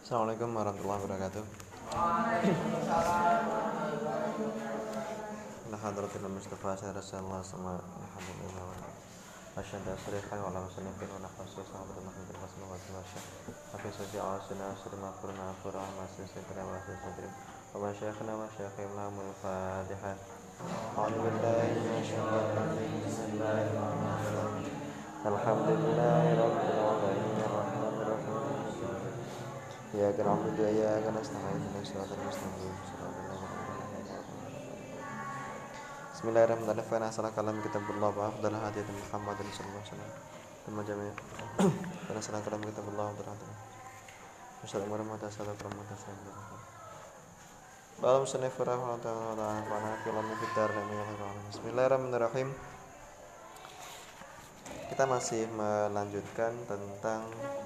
Assalamualaikum warahmatullahi wabarakatuh. Ala hadratil Mustafa sallallahu sama alhamdulillah wa asyhadu an la ilaha illallah wa sallallahu wa nafsu sahabatul muhammadin rasulullah sallallahu alaihi wasallam. Hafiz sujaa sunnah sirma qurna qur'an masih sekra masih sadri. Wa syekhna wa syekhina al-Fatihah. A'udzu billahi minasyaitonir rajim. Bismillahirrahmanirrahim. Alhamdulillahirabbil alamin arrahmanir rahim. Iyyaka na'budu wa iyyaka nasta'in ihdinas siratal mustaqim. Bismillahirrahmanirrahim. Fa nasala kalam kitabullah wa afdal hadits Muhammadin sallallahu alaihi wasallam. Tamma jami'. Fa nasala kalam kitabullah wa afdal hadits. Assalamualaikum warahmatullahi wabarakatuh. Balam sanif rahmatullahi wa barakatuh. Bismillahirrahmanirrahim. Kita masih melanjutkan tentang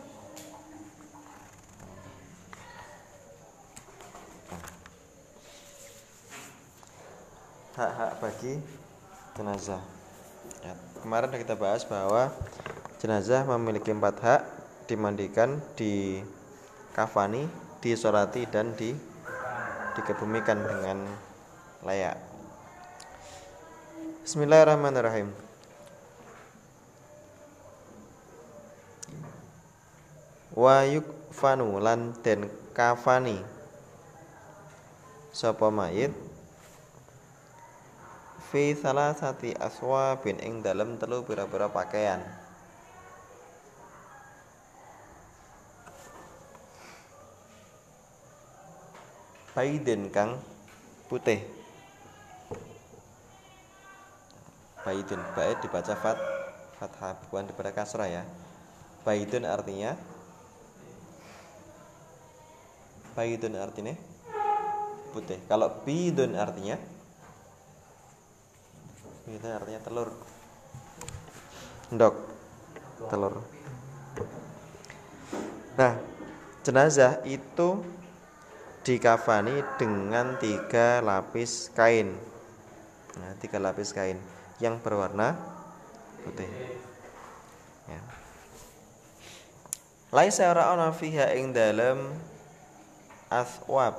hak-hak bagi jenazah. Ya, kemarin kita bahas bahwa jenazah memiliki 4 hak: dimandikan, dikafani, disolati, dan dikebumikan dengan layak. Bismillahirrahmanirrahim. Wa yukfanu lan den kafani sapa mayit fi salasati aswabin ing dalem 3 pira-pira pakaian. Baidin kang putih. Baidin, baid dibaca fathah bukan dibaca kasrah ya. Baidun artinya putih. Kalau bidun artinya telur. Ndok, telur. Nah, jenazah itu dikafani dengan 3 lapis kain. Nah, 3 lapis kain yang berwarna putih. Ya. Laisa ra'ana fiha ing dalem aswab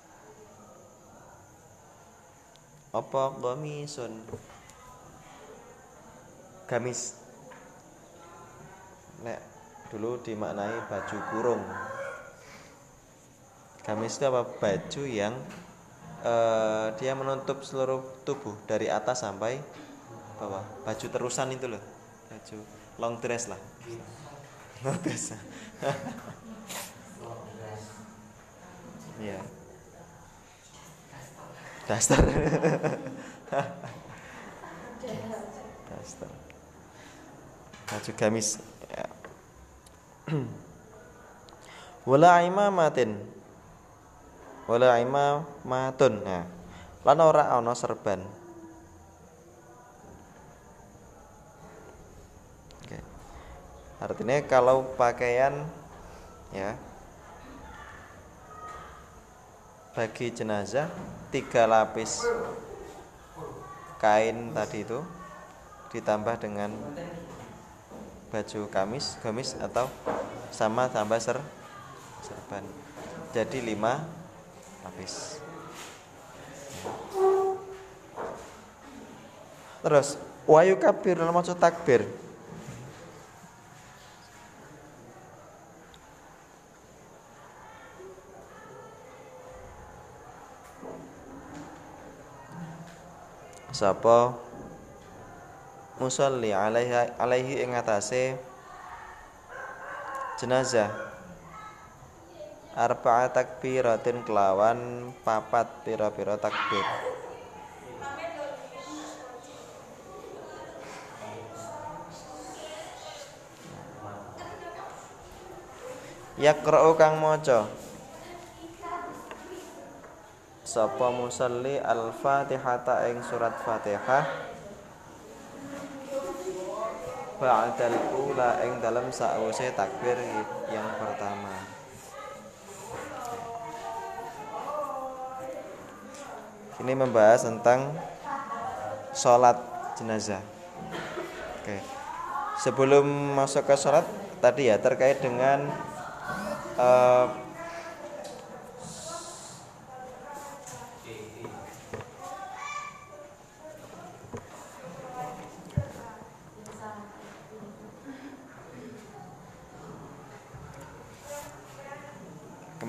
apa gamisun. Gamis nek dulu dimaknai baju kurung. Gamis itu apa? Baju yang dia menutup seluruh tubuh dari atas sampai bawah. Baju terusan itu loh, baju long dress lah. Long dress. Iya. Daster. Daster. Baju gamis ya. Wala imamatun. Nah, lan ora ana serban. Oke. Artinya kalau pakaian ya bagi jenazah 3 lapis kain tadi itu ditambah dengan baju gamis atau sama tambah serban. Jadi 5 lapis. Terus wayu kabir lan maca takbir. Sapa musalli alaihi ing atase jenazah arba'a takbiratin kelawan 4 pira-pira takbir. Yaqra'u kang maca sapa musalli al-Fatihata ing surat Fatihah ba'dal ula ing dalam sause takbir yang pertama. Ini membahas tentang sholat jenazah. Oke. Sebelum masuk ke sholat tadi ya terkait dengan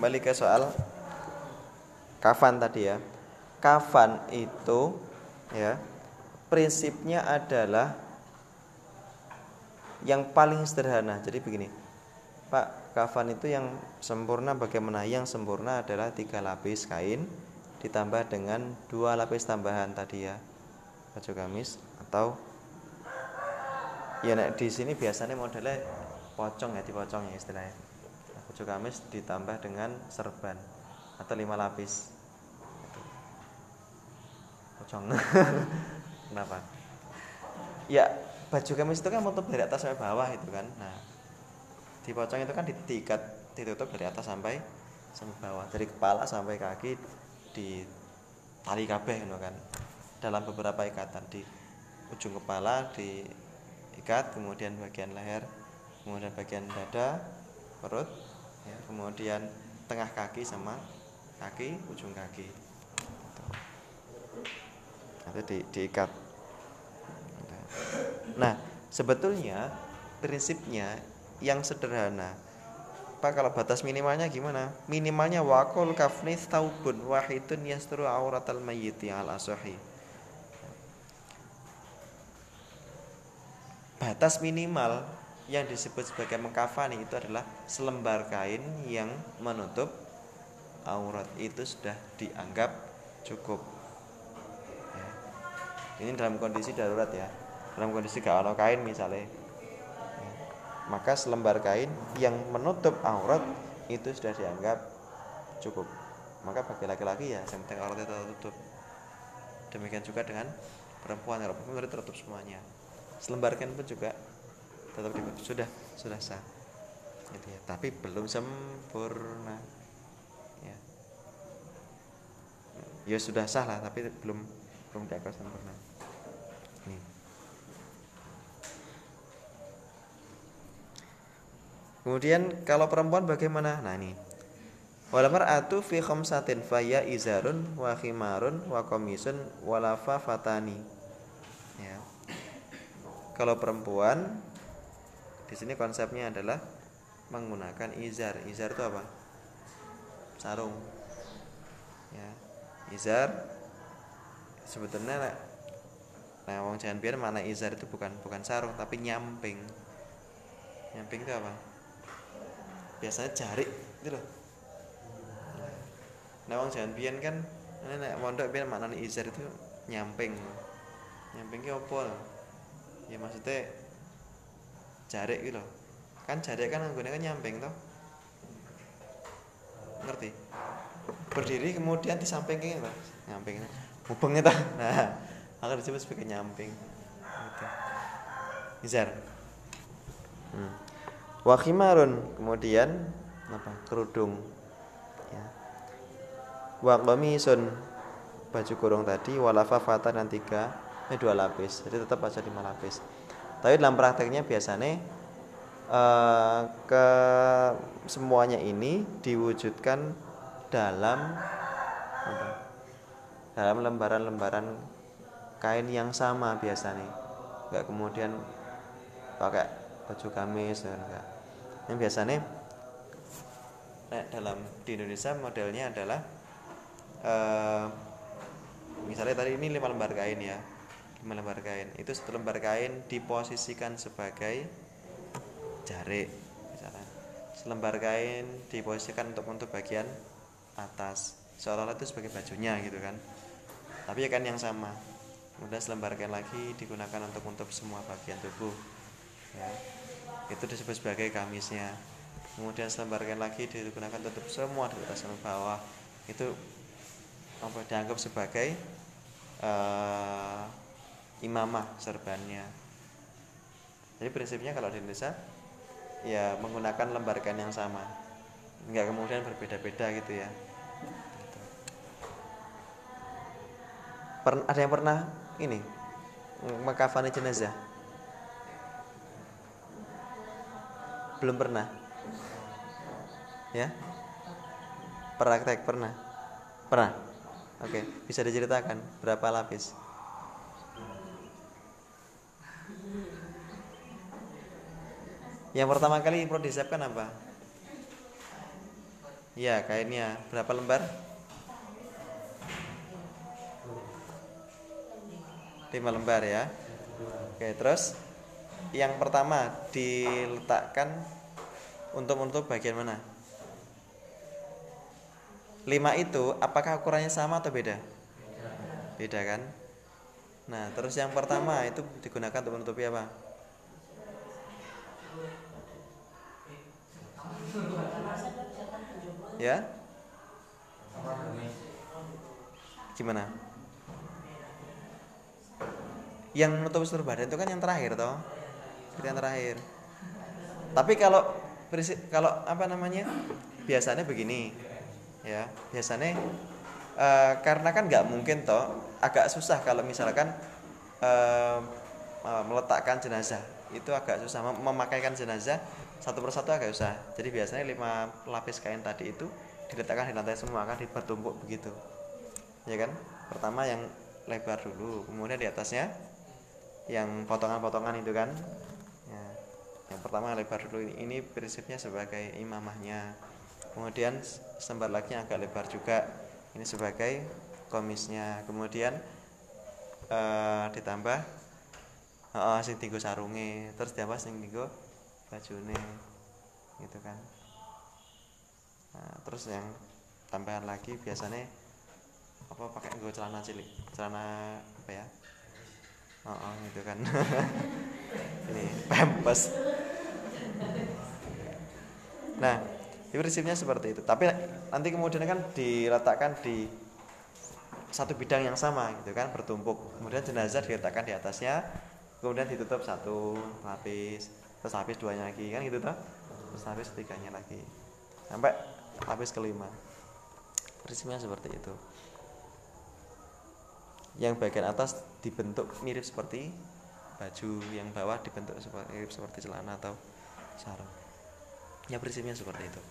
kembali ke soal kafan tadi ya. Kafan itu ya prinsipnya adalah yang paling sederhana. Jadi begini, Pak, kafan itu yang sempurna bagaimana? Yang sempurna adalah 3 lapis kain ditambah dengan 2 lapis tambahan tadi ya, baju gamis atau ya di sini biasanya modelnya pocong ya, dipocong ya istilahnya. Baju gamis ditambah dengan serban atau 5 lapis. Pocong. Kenapa? Ya, baju gamis itu kan menutup dari atas sampai bawah itu kan. Nah, di pocong itu kan diikat, ditutup dari atas sampai bawah, dari kepala sampai kaki di tali kabeh gitu kan. Dalam beberapa ikatan di ujung kepala diikat, kemudian bagian leher, kemudian bagian dada, perut, ya, kemudian tengah kaki sama kaki, ujung kaki. Itu diikat. Nah, sebetulnya prinsipnya yang sederhana. Pak, kalau batas minimalnya gimana? Minimalnya waqul kafni tsaubun wahidun yasturu auratal mayyiti al asahi. Batas minimal yang disebut sebagai mengkafani itu adalah selembar kain yang menutup aurat, itu sudah dianggap cukup. Ya. Ini dalam kondisi darurat ya. Dalam kondisi gak ada kain misalnya, maka selembar kain yang menutup aurat itu sudah dianggap cukup. Maka bagi laki-laki ya yang penting auratnya tertutup. Demikian juga dengan perempuan, kalau perempuan tertutup semuanya. Selembar kain pun juga tetap sudah sah. Gitu ya. Tapi belum sempurna. Ya. Ya sudah sah lah, tapi belum dianggap sempurna. Nih. Kemudian kalau perempuan bagaimana? Nah ini, wal mar'atu fi khamsatin faya izarun wa khimarun wa qamisun wa lafafatani. Ya. Kalau perempuan di sini konsepnya adalah menggunakan izar. Izar itu apa? Sarung. Ya. Izar sebetulnya wong jangan biar mana izar itu bukan sarung tapi nyamping. Nyamping itu apa? Biasanya jarik gitu loh. Nah wong jangan biyen kan nek mondok biyen maknane izar itu nyamping. Nyamping ki opo lho? Ya maksudnya jarik gitu loh. Kan jarik kan nggone kan nyamping toh. Ngerti? Berdiri kemudian disampingke lho, nyamping. Mubeng ta. Nah, maka disebut sebagai nyamping. Gitu. Izar. Wa khimarun, kemudian apa? Kerudung. Ya. Wa qamisun, baju kurung tadi, walafafatan dan 2 lapis. Jadi tetap aja 5 lapis. Tapi dalam prakteknya biasanya ke semuanya ini diwujudkan dalam apa? Dalam lembaran-lembaran kain yang sama biasanya. Enggak kemudian pakai baju gamis enggak. Yang biasanya dalam di Indonesia modelnya adalah misalnya tadi ini 5 lembar kain ya, 5 lembar kain itu 1 lembar kain diposisikan sebagai jarik misalnya, selembar kain diposisikan untuk bagian atas seolah-olah itu sebagai bajunya gitu kan, tapi ya kan yang sama. Kemudian selembar kain lagi digunakan untuk semua bagian tubuh ya, itu disebut sebagai gamisnya. Kemudian selembar kain lagi digunakan untuk semua dari atas sampai bawah, itu apa dianggap sebagai imamah serbannya. Jadi prinsipnya kalau di Indonesia ya menggunakan lembar kain yang sama, enggak kemudian berbeda-beda gitu ya. Ada yang pernah ini mengkafani jenazah? Belum pernah? Ya? Praktek pernah? Pernah? Oke, bisa diceritakan berapa lapis? Yang pertama kali perlu disiapkan apa? Iya, kainnya. Berapa lembar? 5 lembar ya. Oke, terus yang pertama diletakkan untuk menutup bagian mana? 5 itu apakah ukurannya sama atau beda? Beda kan? Nah, terus yang pertama itu digunakan untuk menutupi apa? Ya? Gimana? Yang menutup seluruh badan itu kan yang terakhir toh? Itu yang terakhir. Tapi kalau apa namanya? Biasanya begini. Ya, biasanya karena kan nggak mungkin toh, agak susah kalau misalkan eh, meletakkan jenazah itu agak susah, memakaikan jenazah satu persatu agak susah. Jadi biasanya 5 lapis kain tadi itu diletakkan di lantai semua, kan bertumpuk begitu, ya kan? Pertama yang lebar dulu, kemudian di atasnya yang potongan-potongan itu kan. Ya, yang pertama lebar dulu, ini prinsipnya sebagai imamahnya. Kemudian selembar lagi yang agak lebar juga, ini sebagai komisnya. Kemudian ditambah sing tinggo sarunge, terus ditambah sing tinggo bajune gitu kan. Nah, terus yang tambahan lagi biasanya apa, pakai nggo celana cilik, celana apa ya, gitu kan. Ini pampers. Nah, prinsipnya seperti itu. Tapi nanti kemudian kan diletakkan di satu bidang yang sama gitu kan, bertumpuk. Kemudian jenazah diletakkan di atasnya, kemudian ditutup satu lapis, terus lapis duanya lagi kan gitu toh. Terus lapis ketiganya lagi sampai lapis kelima. Prinsipnya seperti itu. Yang bagian atas dibentuk mirip seperti baju, yang bawah dibentuk mirip seperti celana atau sarung. Ya, prinsipnya seperti itu.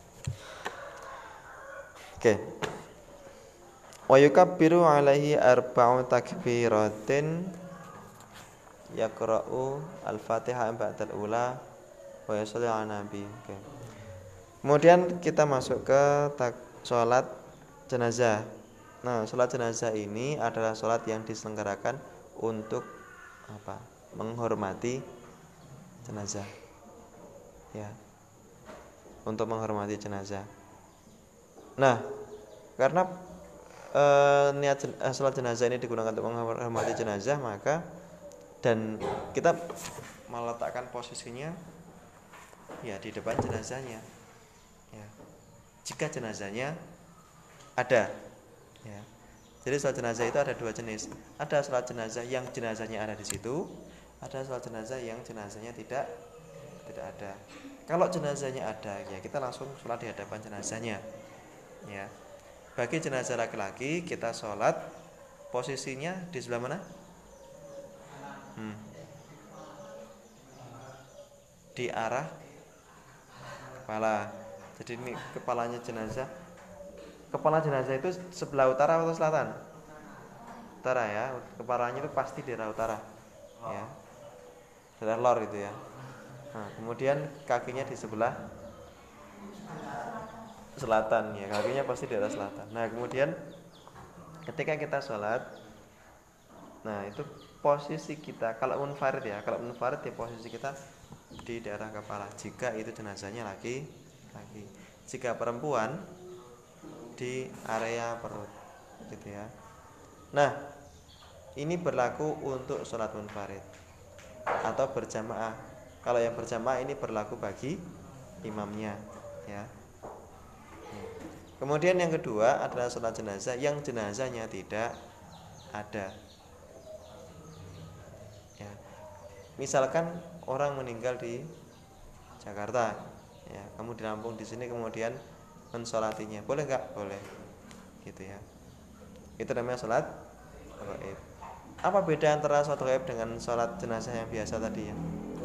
Oke. Wa yukabbiru alaihi arba'u takbiratin yaqra'u al-Fatihah ba'dal ula wa yusalli 'ala nabi. Oke. Kemudian kita masuk ke sholat jenazah. Nah, sholat jenazah ini adalah sholat yang diselenggarakan untuk apa? Menghormati jenazah. Ya. Untuk menghormati jenazah. Nah, karena niat sholat jenazah ini digunakan untuk menghormati jenazah, maka dan kita meletakkan posisinya ya di depan jenazahnya. Ya. Jika jenazahnya ada, ya. Jadi sholat jenazah itu ada 2 jenis. Ada sholat jenazah yang jenazahnya ada di situ, ada sholat jenazah yang jenazahnya tidak ada. Kalau jenazahnya ada, ya kita langsung sholat di hadapan jenazahnya. Ya. Bagi jenazah laki-laki kita sholat posisinya di sebelah mana? Di arah kepala. Jadi ini kepalanya jenazah. Kepala jenazah itu sebelah utara atau selatan? Utara ya. Kepalanya itu pasti di arah utara. Ya. Daerah lor itu ya. Nah, kemudian kakinya di sebelah selatan ya, kakinya pasti di arah selatan. Nah, kemudian ketika kita sholat, nah itu posisi kita kalau munfarid ya, posisi kita di daerah kepala jika itu jenazahnya laki. Jika perempuan di area perut gitu ya. Nah, ini berlaku untuk sholat munfarid atau berjamaah. Kalau yang berjamaah ini berlaku bagi imamnya ya. Kemudian yang kedua adalah sholat jenazah yang jenazahnya tidak ada. Ya. Misalkan orang meninggal di Jakarta, ya, kamu di Lampung di sini kemudian mensolatinya, boleh nggak? Boleh, gitu ya. Itu namanya sholat gaib. Apa beda antara sholat gaib dengan sholat jenazah yang biasa tadi ya?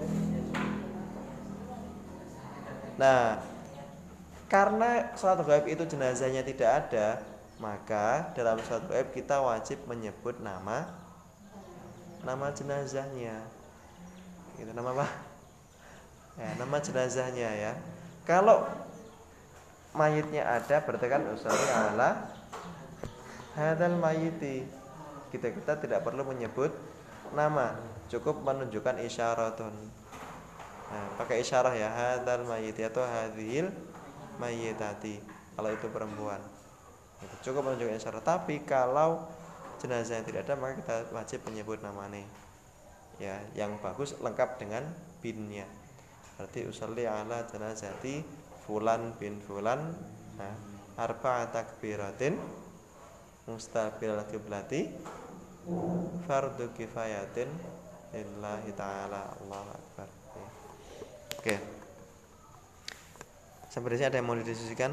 Nah, karena sholat gaib itu jenazahnya tidak ada, maka dalam sholat gaib kita wajib menyebut nama jenazahnya. Gitu, nama apa? Ya, nama jenazahnya ya. Kalau mayitnya ada berarti kan usolli ala hadzal mayiti. Kita tidak perlu menyebut nama, cukup menunjukkan isyaratun. Nah, pakai isyarah ya, hadzal mayiti atau hadzil mayitati kalau itu perempuan. Itu cukup menunjukkan isyarat. Tapi kalau jenazah yang tidak ada maka kita wajib menyebut namanya. Ya, yang bagus lengkap dengan binnya. Berarti usolli ala janazati fulan bin fulan. Nah, arba'a takbiratin mustaqbil qiblati fardu kifayatin lillahi ta'ala. Allahu akbar. Oke. Sampai di sini ada yang mau didiskusikan?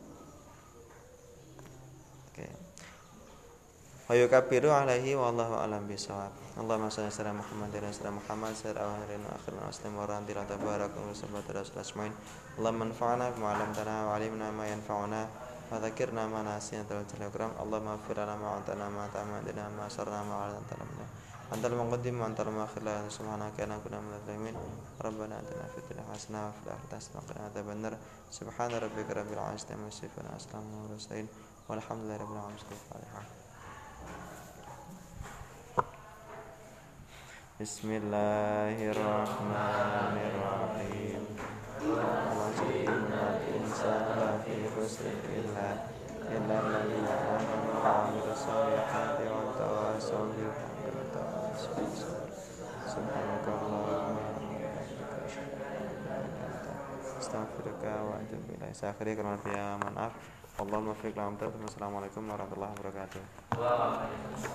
Oke. Wa yukabbiru alaihi wallahu a'lam bishawab. Allahumma shalli ala Muhammad wa ala Muhammad sallallahu alaihi wa sallam wa sallim wa rantila tabaraka wa sallallahu alaihi wasallam. Allahumma anfa'na bima 'allamtana wa 'allimna ma yanfa'una wa dzakirna ma nasina wa jalal. Allahumma ighfir lana ma 'atana ma ta'amadna ma sarna ma 'alantana. Antal muqaddim wa antal muakhir la subhanaka inna kunna minadh dhalimin. Rabbana atina fid dunya hasanah wa fil akhirati hasanah wa qina adzabannar. Subhana rabbika rabbil 'izzati amma yasifun wa salamun 'alal mursalin walhamdulillahi rabbil alamin. Bismillahirrahmanirrahim. Wajibul insana fi khusrin illa alladziina aamanu wa 'amilus shalihati wa tawassaw bil haqqi wa tawassaw bis sabr. Subhanakallahumma wa bihamdika asyhadu an la ilaha illa anta astaghfiruka wa atubu ilaik. Akhiri karena maaf. Allahumma fiq lam. Assalamualaikum warahmatullahi wabarakatuh.